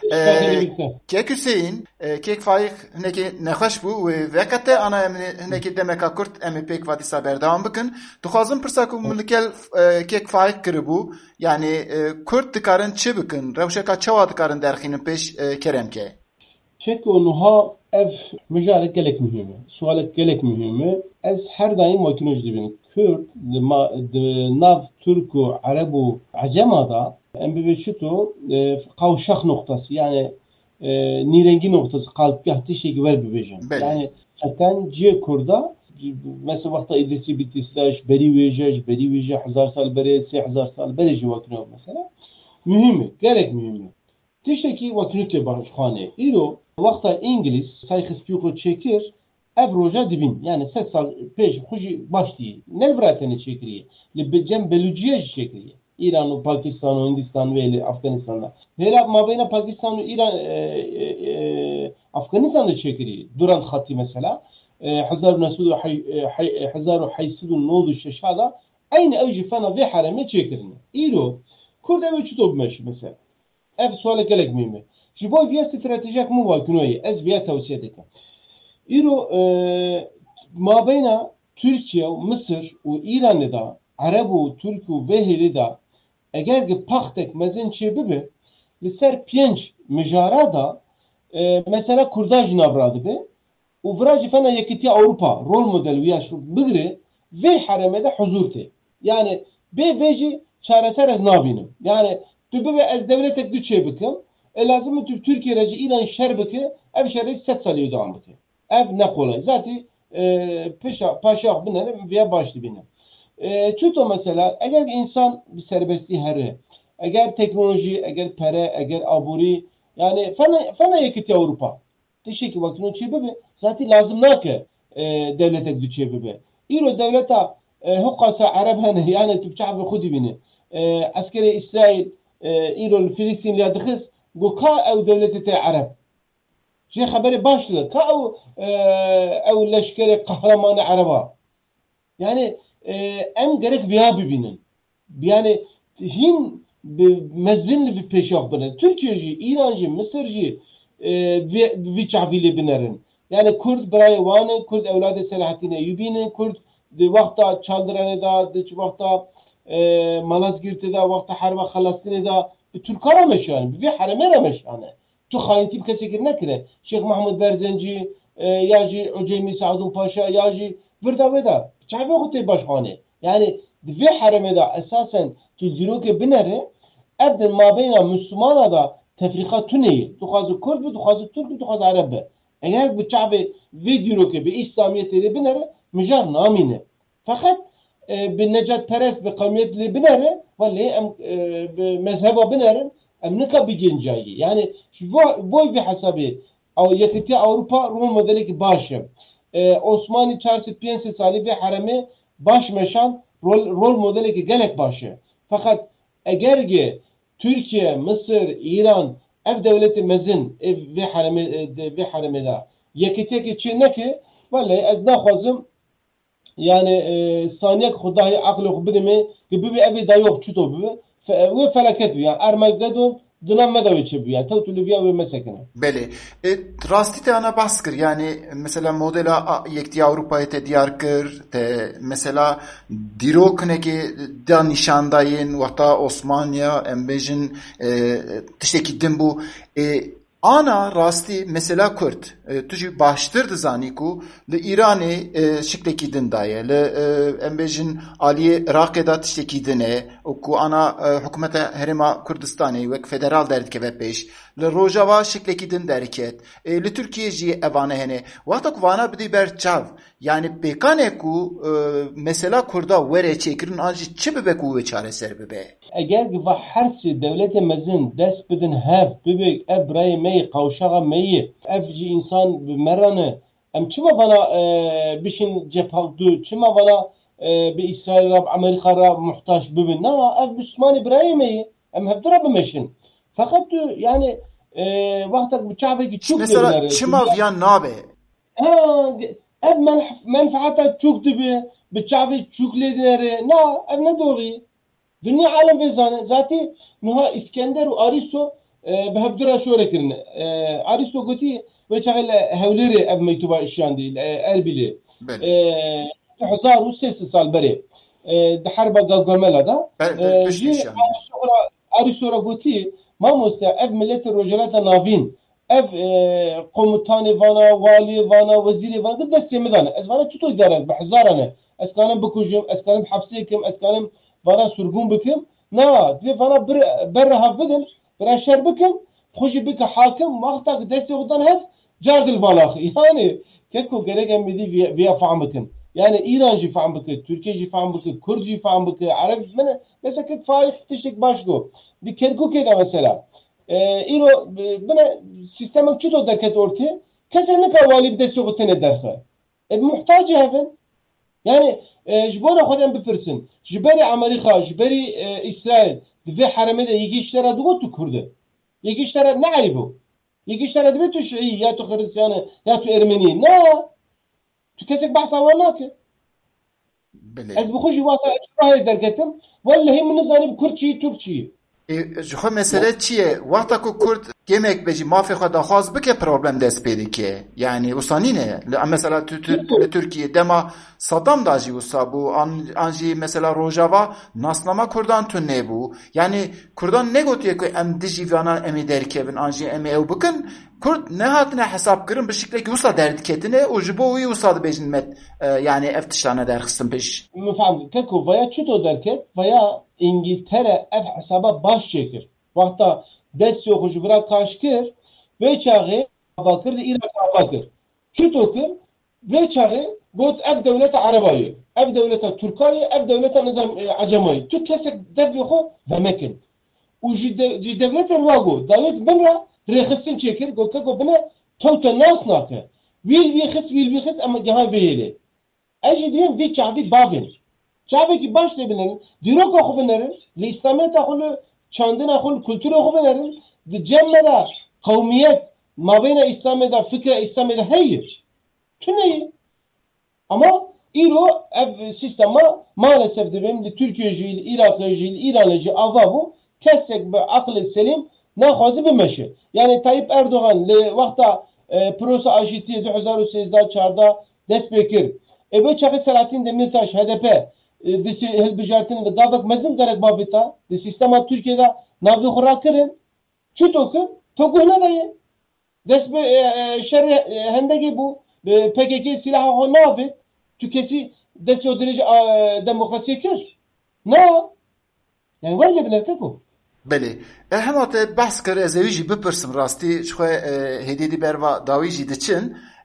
Kek Hüseyin, kek Faik hinekî nexweş bû û vekete ana em hinekî demeka Kurt em ê pêk vadîsa berdewam bikin. Dixwazim pirsa ku min li gel kek Faik kiribû, yani Kurt dikarin çi bikin? Rewşeka çawa dikarin derxînin pêş keremke? Çek onuha ev mijarek gelek mühimi. Sualek gelek mühimi. Ez her daim makinoj dibin. Kürt, nav, Türkü, Arabu, Acema'da em bibeşito kavşak noktası yani e, nirengi noktası kalpgah tişeki ver bibejim. Yani zaten ciye kurda mesela vakta İdrisi Bitlis'taş, beri vejej, beri vejej, hazar sal beri, se hazar sal beri civakını mesela. Mühimi, gerek mühimi. Tişeki vaknüte başkhane. İro vakta İngiliz sayıkız piyoko çekir ev roja dibin. Yani set sal peş kuji başlıyor. Ne vrateni çekiriye? Cem Beluciye çekiriye. İran, Pakistan, Hindistan ve Afganistan'da. Hela mabeyna Pakistan, İran, e, e, e, Afganistan'da çekiriyor. Durant Hati mesela. Hazar Nasudu Hazar Haysidun Nodu Şeşada aynı evci fana ve hareme çekiriyor. İro Kurd ev uçtu obmeş mesela. Ev suale gelek miyim? Jibo viya stratejik mu var kunoyi? Ez viya tavsiye edelim. İro mabeyna Türkiye, Mısır ve İran'da Arabu, Türkü ve Helida eğer ki paktek mezin çebibi liser piyenç mijara da e, mesela Kurdaj navradı be u vrajı fena yekiti Avrupa rol model viya şu bigri ve haremede huzurte yani be veji çareser ez nabinim yani tübe ve ez devletek düçe bikim e lazım tüb Türkiye reci İran şerbeki ev şerri set saliyo devam biki ev ne kolay zaten e, paşa paşa binerim veya başlı binerim. E, Çuto mesela eğer insan bir serbestliği heri, eğer teknoloji, eğer pere, eğer aburi yani fena fena yekiti Avrupa. Teşekkür vaktini çebibi zaten lazım nake e, devlete güçebibi. İro devlete e, hukasa Arap hani yani tübçağı khudi bini. E, askeri İsrail e, İro Filistin ya dıkız bu ka ev devlete te Arap. Şey haberi başladı. Ka ev ev leşkeri kahramanı Araba. Yani em gerek veya bibinin. Yani hin mezinli bir peşak bine. Türkiye'ci, İrancı, Mısırcı bir çavili binerin. Yani Kurd birayı vane, Kurd evladı Selahattin'e yübinin, Kurd de vakta Çaldıran'da, de vakta Malazgirt'de, vakta Harba Halastin'da Türkara meşani, bir hareme meşani. Tu hainti bir kesekir nekire. Şeyh Mahmud Berzenci, yacı Öceymi Saadun Paşa, yacı Vırda veda. Çavi okutay başhane. Yani ve haremeda esasen tu ziroke binere evden mabeyna Müslümana da tefrika tüneyi. Tuhazı Kurd ve tuhazı Türk ve tuhazı Arap. Eğer bu çavi ve ziroke bir İslamiyet'e binere mücar namine. Fakat بالنجات perest بقومiyet li binere vallahi em mezheba binerin em nika bigincayi yani boy bir hesabı او yekiti Avrupa Rum modeli ki başım Osmanlı çarşı piyansı sali ve haremi baş meşan rol, rol modeli ki gelek başı fakat eğer ki Türkiye, Mısır, İran ev devleti mezin ev ve haremi ve haremi da yekiti ki Çin'e ki vallahi ez nakhwazım yani saniye Xudayı aklı xubidimi gibi bir evi da yok çuto bu ve felaket bu yani Armageddon dinamma da geçiyor yani tavtülübiya ve mesekene. Beli. E, rasti te ana baskır yani mesela modela yekti Avrupa'ya te diyar kır te mesela dirokne ki da nişandayın vata Osmanya embejin e, tişteki din bu e, ana rasti mesela Kürt e, tücü baştırdı zani ku le İran'ı e, şikleki din daye le e, embejin aliye Irak'da tişteki dine o ku ana e, hükümete herima Kürdistan'ı ve federal derdik ve peş le Rojava şikleki din derket e, le Türkiye ji evane hene vata ku vana bidi ber çav yani pekane ku e, mesela Kürda vere çekirin anji çi bebe ku ve çare ser bebe eğer ki her şey devlete mezin dest bidin hev bibek ebrayı meyi kavşağa meyi evci insan meranı em çima bana bişin cephavdu çima bana bir İsrail Amerika'ya muhtaç bibin na ev Müslüman ebrayı meyi em hevdira bimeşin fakat yani vaktak bu çabeki çok mesela çima viyan nabe ev menfaata çok dibi bir çabeki çok ledere na ev ne doğru Dünya alem ve zane zaten nuha İskender ve Aristo behevdira şöyle kirne. Aristo goti ve çağla hevleri ev mektuba işyan değil Erbili. Hazar ve ses sal beri. De harba Gavgamela da. Aristo goti mamusta ev millet rojalata navin. Ev komutanı vana, vali vana, veziri vana da destemedan. Ez vana tutu idare behzarane. Ez kanım bukujum, ez kanım hapsikim, ez kanım bana surgun bikim na diye bana bir berha bidin bir şer bikim hoji bik hakim vaqta desti odan hep cardil balaq yani keko gereken midi via fahmkin yani İran ji fahmkin Türkiye ji fahmkin Kürt ji fahmkin Arap men mesela kek faih tiştik başgo bir kerku keda mesela iro bana sistemin çuto deket orti kesinlikle valib desti odan derse e muhtaç heven yani جبورا خودم بپرسن جبری امریکا جبری اسرائیل دوی حرمه ده یکیشتره دو تو کرده یکیشتره نعیبو یکیشتره دوی تو شیعی یا تو خریسیانه یا تو ارمنی نه تو کسک بحث آوانا که از بخوشی واسه اجراهای درگتم والله من نزانیم کردچی ترکچی جخو مسئله چیه؟ وقتا که کرد گمک بجی مافی خود خواست بکه پروبلم دست پیدی که یعنی وصانینه مثلا ترکیه دما صدام داجی وصا بو آنجی مثلا روژاوا ناسنما کردان تو نبو یعنی کردان نگوتیه که ام دیجی وانا امی درکه بن آنجی امی او بکن کرد نهاتنا حساب کرن به شکلی که وصا دردکتنه و جبوی وصا بجن مت yani eftişlerine derkistin peş. Müfahim, teko veya çuto derket veya İngiltere ev hesaba baş çekir. Vakta dest yokucu bırak kaşkır ve çağı bakır İran'a bakır. Çuto kır ve çağı got ev devleti Arabayı, ev devleti Türkiye, ev devleti nizam Acamayı. Tut kesek dev yoku ve mekin. U ji devleti Rvago, devlet bana rekhistin çekir, got teko bana tavta nas nakı. Vil vihis, vil vihis ama gaha veyeli. Eci diyem vi çavi babin. Çavi ki baş debilerin, dirok oku binerin, li İslamiyet akulu, çandın akulu, kültür oku binerin, di cemmeda, kavmiyet, mabeyna İslamiyet'e, fikre İslamiyet'e hayır. Tüneyi. Ama İro ev sistema maalesef diyem di Türkiye'ci, Irak'cı, İran'cı, avabu, kessek be akıl selim, nahazi bir meşe. Yani Tayyip Erdoğan, le vakta prosa ajitiye iki bin on sekizde çarda dest bekir. Ebe çakı Selahattin Demirtaş H D P disi helbijartini de davak mezun gerek babita di sistema Türkiye'de navdu khurakirin çutoku tokuhna daye dest be şer hendegi bu P K K silahı ho navi tüketi dest o derece demokrasiye kir no yani var ya bilir teko بله همات بحث کرد از ویژی بپرسم راستی شخواه هدیدی بروا داویجی دچن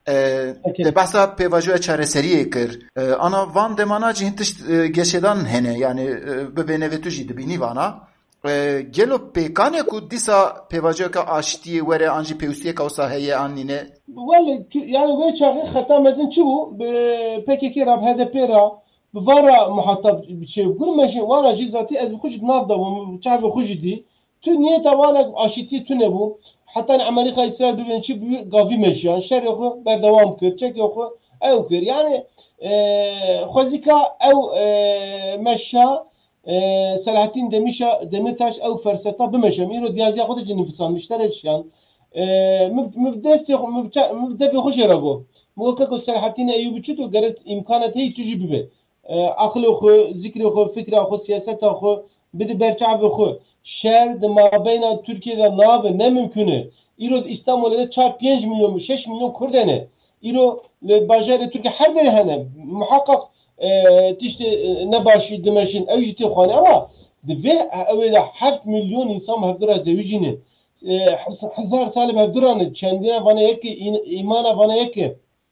te behsa pêvajoya çareseriyê kir. Ana van demana cî hin tişt geşedan hene yani bi vê nevê tu jî dibînî vana. Gelo pêkanê ku dîsa pêvajiyeka aşitiyê were an jî pêwîstiyeka wisa heye an nîne? Well, yani wê çaxê xeta mezin çi bû? P K K ra H D P ra bi vara muhatap çê gurmeşin wara jî zatî ez bi xwe jî nav dabûm çavê xwe jî dî. Tu niyeta wana aşitiyê tu nebû. Hatta Amerika İsrail bibin çi bû gavî meşiyan. Şerê xwe berdewam kir. Çekê xwe ew kir. Yani xwezîka ew meşa Selahattin Demirtaş ew ferseta bimeşem. İro diyaziya xwe de jî nivîsan mişterekşiyan. Mivdestê mivdevê xwe jê re got. Weke ku Selahattin Eyyûbî çi tu gerek imkanet heye tu jî bibe. Aqlê xwe, zikrê xwe, fikra xwe, siyaseta xwe bide ber çavê xwe. Şer di mabeyna Türkiye'de nabe ne mümkünü. İro İstanbul'da çar pênc milyon, şeş milyon Kurd hene. İro bajarê Türkiye her biri hene. Muhakkak tiştê ne başî dimeşin ew jî tê xwanê ama di vê evê de heft milyon insan hevdira zewîcîne. Hezar salê hevdiran çendine vana yekê îmana vana yekê.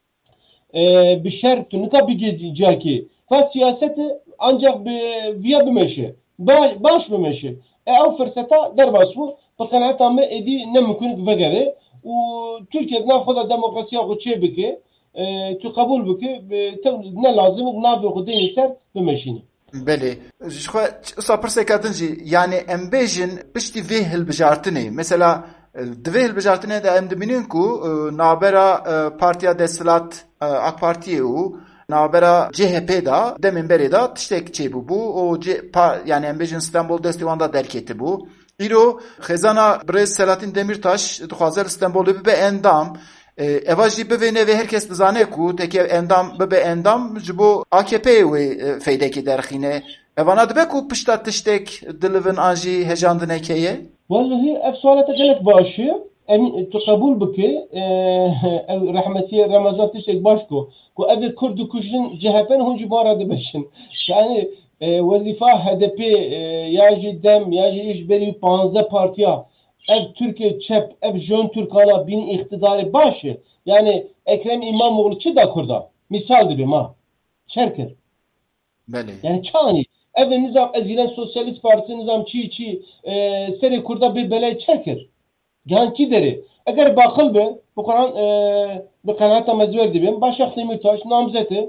Bi şer tu nika bigê cakê. Fa siyaseti ancak viya bimeşe. Baş bimeşe. Ev fırsata derbas bû. Beqenaeta me êdî ne mümkün vegere. û Türkiye navxwe demokrasiya xwe çê bike. Tu qebûl bike. Ne lazim navê xwe deyê ser bimeşîne. Belê. Ji xwe wisa pirseka din jî yani em bêjin piştî vê hilbijartinê. Mesela di vê hilbijartinê de em dibînin ku navbera Partiya Desthilat AK Partiyê û navbera C H P da demên berê da tiştek çêbû bû. O yani em bêjin Stenbol destê wan da derketî bû. Îro xêzana Birêz Selahattin Demirtaş dixwaze li Stenbolê bibe endam. Eva jî bivê nevê herkes dizane ku teke endam bibe endam ji bo A K P'yê wê feydekê derxîne. Evana dibe ku pişta tiştek dilivin an jî hejandineke ye? Vallahi ev sualata gelek başî. Em tu qebûl bike ev rahmetiye Ramazan tiştek baş ku. Ku ev Kurd kuşun C H P'nin hûn jî bara dibeşin. Yani wezifa H D P ya jî Dem ya jî İşberî panzdeh partiya ev Türkiye çep ev Jön Türkana bin iktidarı başı. Yani Ekrem İmamoğlu çi da Kurda. Misal dibim ha. Çerkir. Belê. Yani çani. Ev nizam ezilen Sosyalist Partisi nizam çi çi seri Kurda bir belay çerkir. Yani ki deri. Eğer bakıl be bu Kur'an bir kanata mezver dibim. Başak Demirtaş namzeti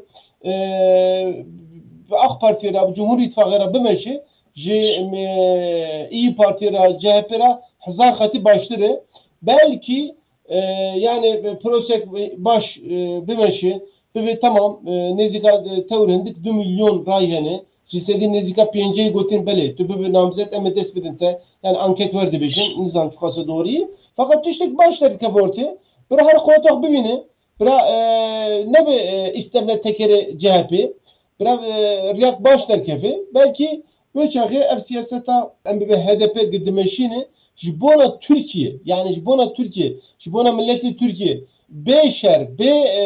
AK Parti'ye Cumhur İttifakı'na bimeşi İyi Parti'ye C H P'ye Hazar Xati başları belki yani prosek baş bimeşi ve tamam nezika tevrendik du milyon rayhene Cisedi nezika piyenceyi gotin bele tübü bir namzet eme despedinte yani anket verdi beşin nizam çıkası doğruyu fakat tiştek başları kaporti bir her kotak bimini bir ne be istemle tekeri C H P bir riyak başlar kefi belki böyle çağı ev siyaseta em bir H D P gidimeşini jibona Türkiye yani jibona Türkiye jibona milleti Türkiye B şer B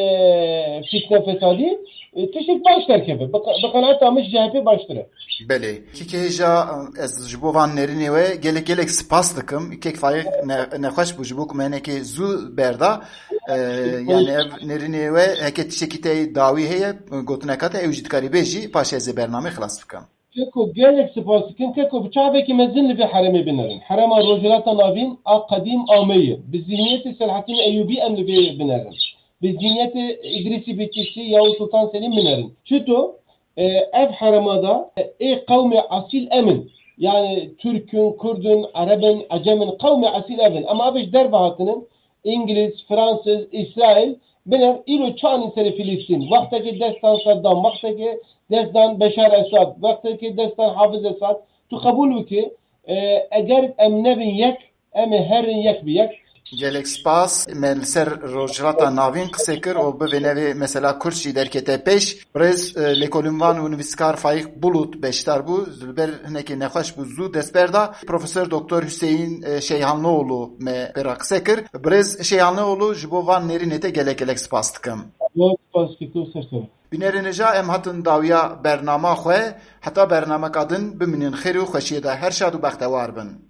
fitne fesadi tişek başlar kefe bakanat amış C H P başları. Belê. Kîkêja ez ji bo van nêrînê we gelek gelek spas dikim. Kek fayek nexweş bû ji bo ku me hinekê zû berda. Yani ev nêrînê we heke tişekî te dawî heye gotineka te ew jî dikarî bêjî paş ez ê bername xilas bikim. Keko gelek spas dikim keko bıçaveki mezin li ve haremê binerin. Harema rojilata navîn a qedîm ameyê. Bi zihniyetê Selahattin Eyyûbî em li vê binerin. Bi zihniyetê İdrîsî Bekîşî Yavuz Sultan Selim binerin. Çito ev haremada ê qewmê asil emin. Yani Türk'ün, Kurd'un, Arabın, Acemin qewmê asil emin. Ama abiş derve hatinin İngiliz, Fransız, İsrail biner îro çanî serê Filîstin. Vaxtekê destan Saddam, vaxtekê destan Beşar Esad, vaxtekê destan Hafız Esad. Tu qebûl bike eger em nebin yek em ê herin yek bi yek. Gelek spas me li ser rojhilata navîn qisê kir û bivê nevê mesela Kurd jî derkete pêş birêz lêkolînvan û nivîskar Faik Bulut beşdar bû li ber hinekê nexweş bû zû destber da Profesör Doktor Hüseyin Şeyhanlıoğlu me pêra qisê kir birêz Şeyhanlıoğlu ji bo van nêrînê te gelek gelek spas dikim. Spas dikim sersem. Binêrînê ja em hatin dawiya bernama xwe heta bernameka din bimînin xêr û xweşiyê de her şad û bextewar bin.